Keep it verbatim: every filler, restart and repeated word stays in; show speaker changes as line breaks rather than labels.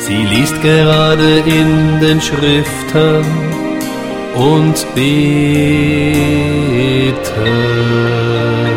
Sie liest gerade in den Schriften und betet.